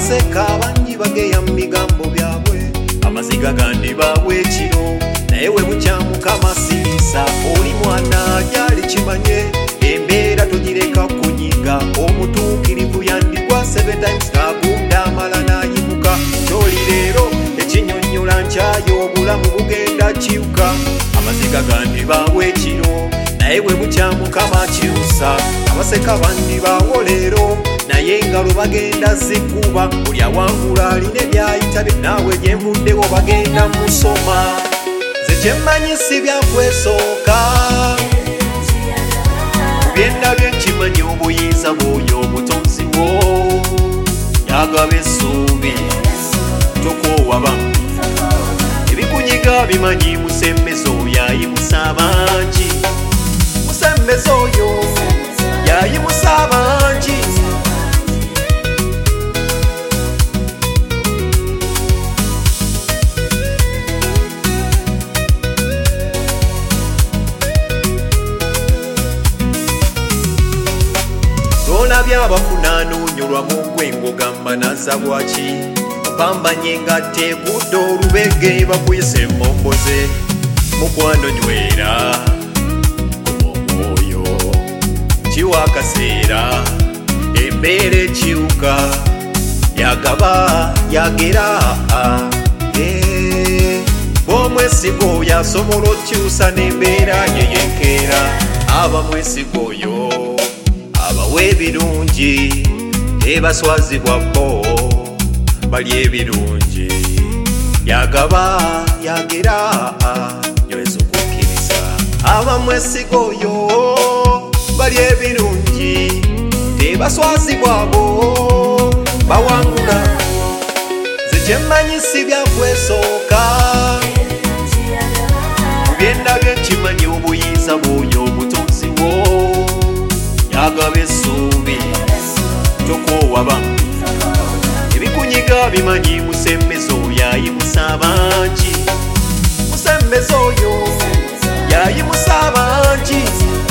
abaseka bangi bageya mu bigambo byabwe amaziga gandi baabwe ekiro naye we bukyamuka masiisa oli mwana agyali kimanye embeera togireka kunyiga omutuukirivu yandigwa 7 times agunda amala nayimuka kyoli leero ekinyonnyola nkyayo obulamu bugenda kiuka amaziga gandi baabwe ekiro naye we bukyamuka makyusa abaseka bandi baawo leero naye engalo bagenda zikuba buli awangula alina ebyayita bye naawe gyenvuddewo bagenda musoma nze kyemmanyi si byakwesooka byenda byenkimanyi obuyinza bw'oyo omutonzi wo yagaba essuubi tokowabamu ebikunyiga bimanyi musembeza oyo ayimusa abangi musembeza oyo yayimusa abangi byabafuna anoonyolwa mu gwengo gamba naza bwaki bambanye nga tegudde olubege bakuyise emmomboze mukwano nywera omwoyo kiwa akaseera embeera ekiruka yagaba yagera bw'omwesiga oyo asobola okyusa n'embeera yeyenkeera aba mwesiga oyo abawe ebirungi ebaswazibwa bo bali ebirungi yagaba yagera nyweza okukkiriza abamwesiga oyo bali ebirungi ebaswazibwa bo bawangula nze kyemmanyi si byakwesooka byenda byenkimanyi obuyinza bw'oyo omutonzi wo yagaba essuubi tokowabamu ebikunyiga bimanyi musembeza oyo ayimusa abangi musembeza oyo yayimusa abangi